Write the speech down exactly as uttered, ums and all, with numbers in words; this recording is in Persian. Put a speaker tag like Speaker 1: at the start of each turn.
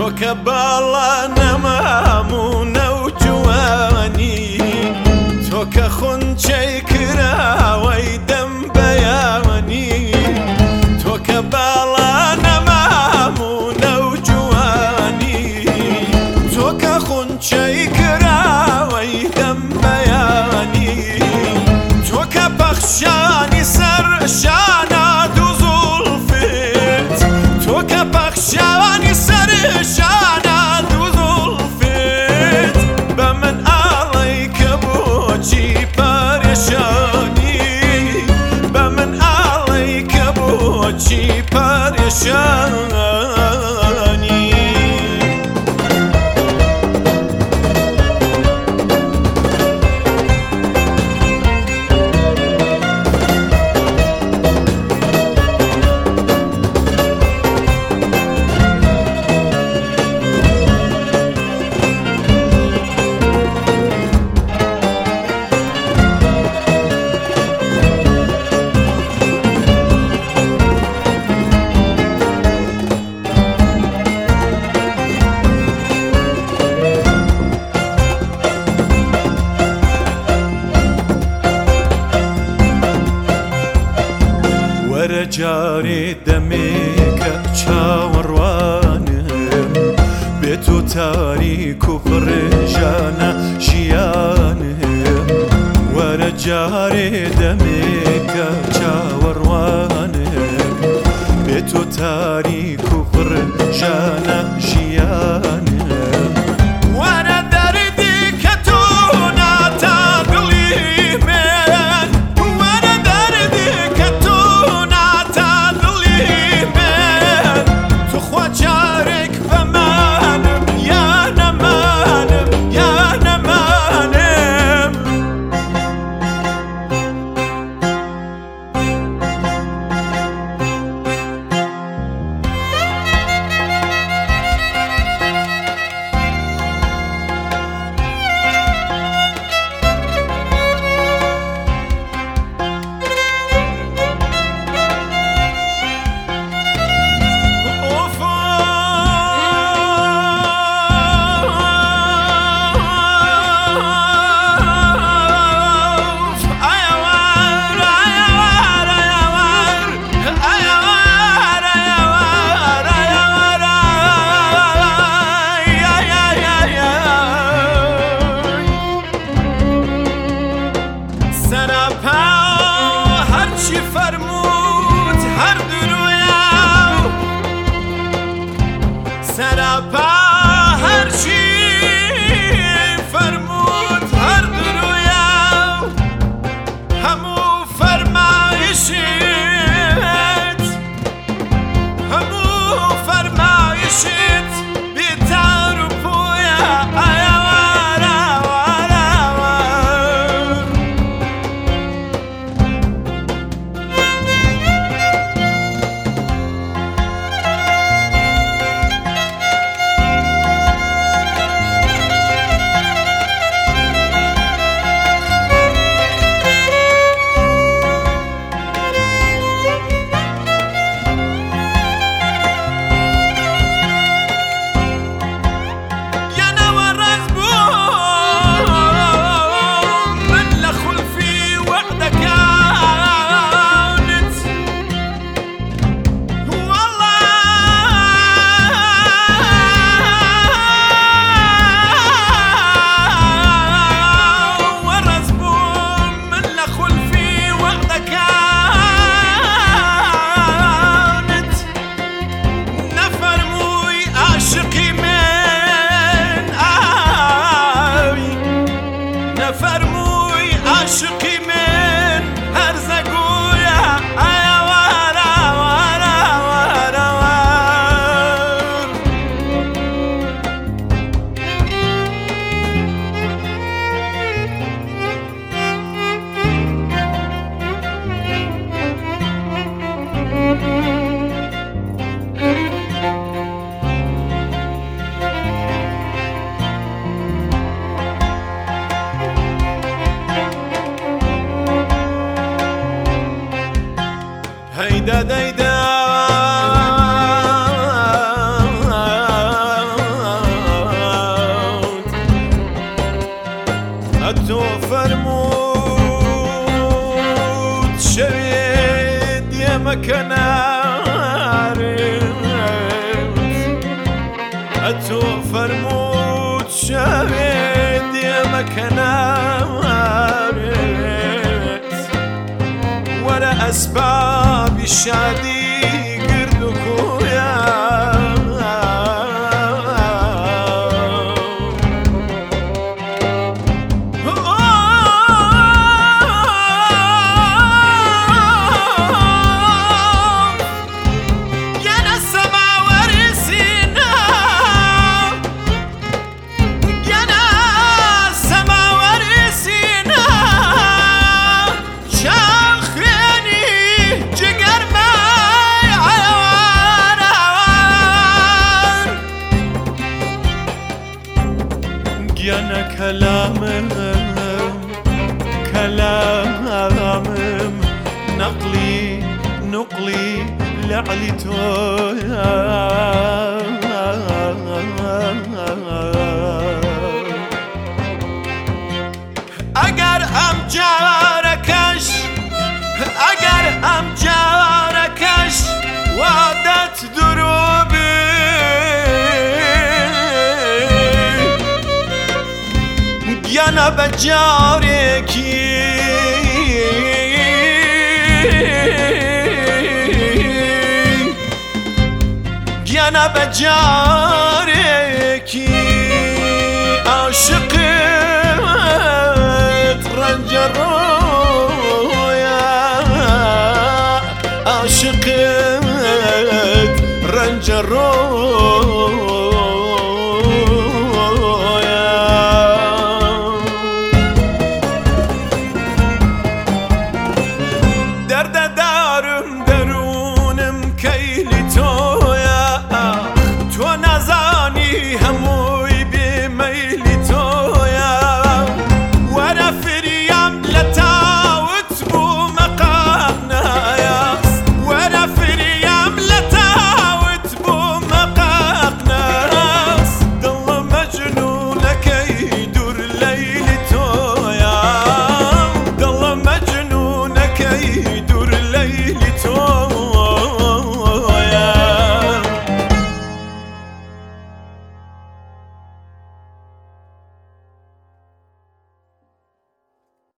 Speaker 1: تۆ کە باڵا نەمامونە و جوانی، تۆ کە خونچەی کراوەی دەم بەیانی، تۆ کە باڵا نەمامونە و جوانی، تۆ کە خونچەی کراوەی دەم بەیانی، تۆ کە پەخشانی سەر شانە دوو زوڵفت، تۆ کە پەخشانی سەر شانە دوو زوڵفت، بە من ئاڵەی کە بۆچی پەرێشانی، بە من ئاڵەی کە بۆچی پەرێشانی. وەرە جارێ دەمێکە چاوەڕوانم، بێت و تاریک و پڕێژانە ژیانم، وەرە جارێ دەمێکە چاوەڕوانم، بێت و تاریک و پڕێژانە ژیانم. هەرچی فەرمووت هەردووە، سەراپا هەرچی فەرمووت هەردووە، هەموو فەرمایشت هەموو فەرمایشت بێتار و پوویە. کنارت اتو فرمود شوید دیم کنارت ولا اسباب شادی گرد و کویا يانا كلامم كلامم نقلي نقلي لعلي تويا اگر ام جاركش اگر ام جاركش وعدت دروبي يانا بجاركي يانا بجاركي عاشقت رنجرويا عاشقت رنجرويا درد دارم درونم کیلی تویا تو نزانی هموی بی میل